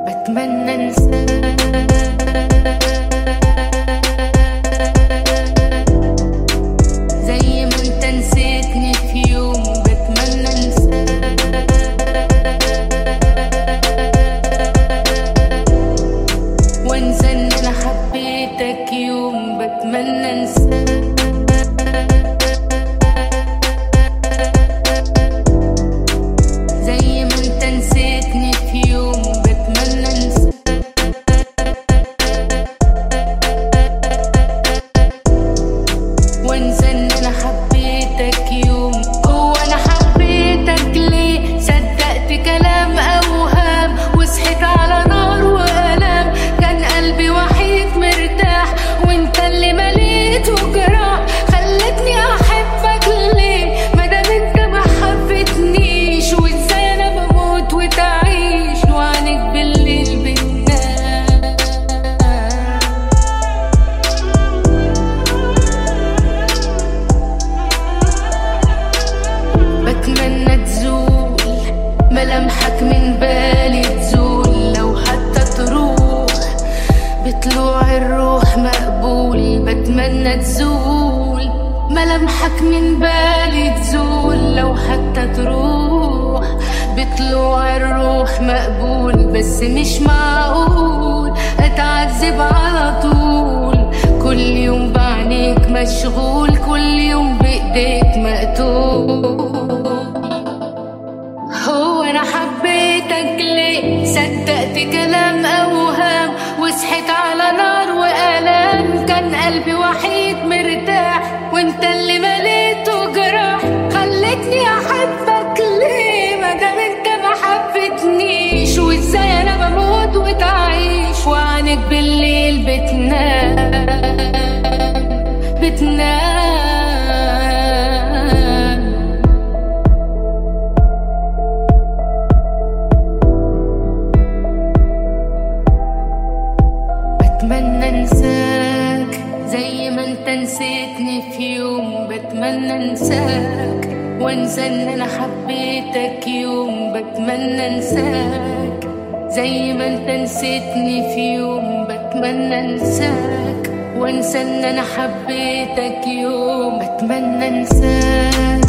بتمنى انساك زي ما انت نسيتني في يوم. بتمنى انساك وانسى ان انا حبيتك يوم. بتمنى انساك زي ما انت نسيتني في يوم. بتمنى انساك وانسى ان انا حبيتك يوم. هو انا حبيتك ليه؟ صدقت كلام اوهام وصحيت على نار والام. كان قلبي وحيد مرتاح وانت اللي مليته جراح. خلتني احبك ليه مادام انت ما حبيتنيش؟ وازاي انا بموت وتعيش وعنك بالليل بتنام. بتمنى تزول ملامحك من بالي، تزول لو حتى تروح بطلوع الروح مقبول. بتمنى تزول ملامحك من بالي، تزول لو حتى تروح بطلوع الروح مقبول. بس مش معقول اتعذب على طول، كل يوم بعينيك مشغول، كل يوم بايديك مقتول. هو انا حبيتك ليه؟ صدقت كلام اوهام وصحيت على نار والام. كان قلبي وحيد مرتاح وانت اللي مليته جراح. خلتني احبك ليه مادام انت ما حبيتنيش؟ وازاي انا بموت وتعيش وعنك بالليل بتنام بتنام. بتمنى انساك زي ما انت نسيتني في يوم. بتمنى انساك وانسى ان انا حبيتك يوم. بتمنى انساك زي ما انت نسيتني في يوم. بتمنى انساك وانسى ان انا حبيتك يوم. بتمنى انساك